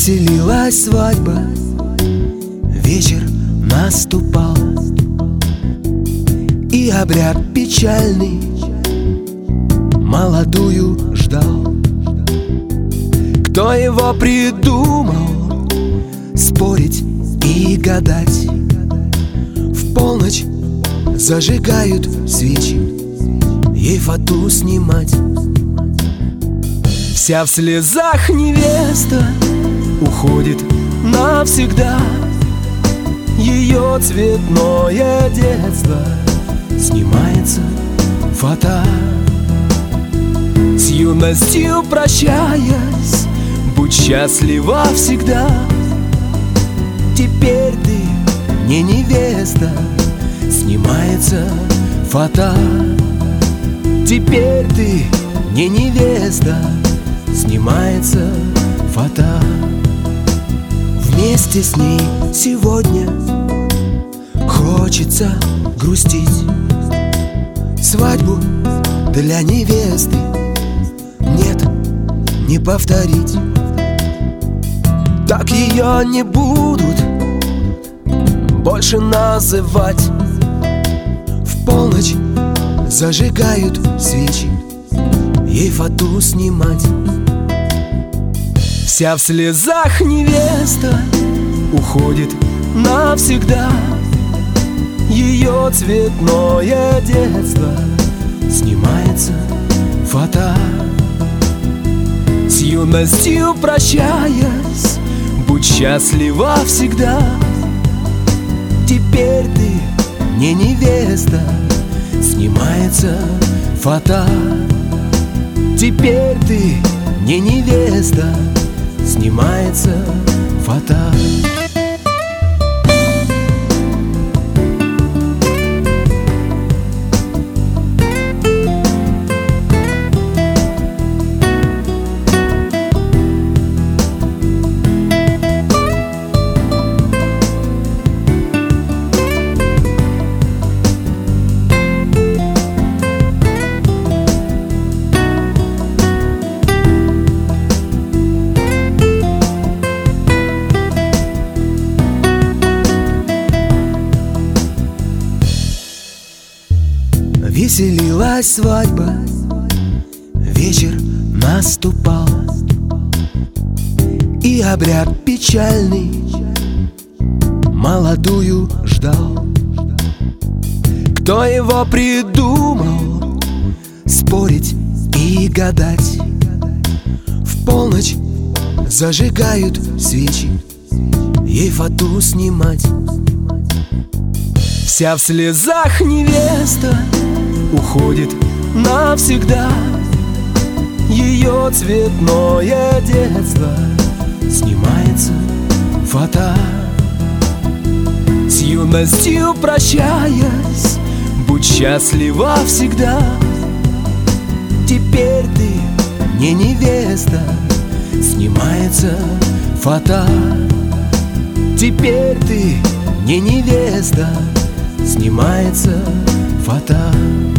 Веселилась свадьба, вечер наступал, и обряд печальный молодую ждал. Кто его придумал, спорить и гадать? В полночь зажигают свечи, ей фату снимать. Вся в слезах невеста уходит навсегда. Ее цветное детство снимается фата. С юностью прощаясь, будь счастлива всегда. Теперь ты не невеста, снимается фата. Теперь ты не невеста, снимается фата. Вместе с ней сегодня хочется грустить. Свадьбу для невесты нет, не повторить. Так ее не будут больше называть. В полночь зажигают свечи, ей фату снимать. Вся в слезах невеста уходит навсегда. Ее цветное детство снимается фата. С юностью прощаясь, будь счастлива всегда. Теперь ты не невеста, снимается фата. Теперь ты не невеста, снимается фата. Веселилась свадьба, вечер наступал, и обряд печальный молодую ждал. Кто его придумал, спорить и гадать? В полночь зажигают свечи, ей фату снимать. Вся в слезах невеста уходит навсегда. Ее цветное детство снимается фата. С юностью прощаясь, будь счастлива всегда. Теперь ты не невеста, снимается фата. Теперь ты не невеста, снимается фата.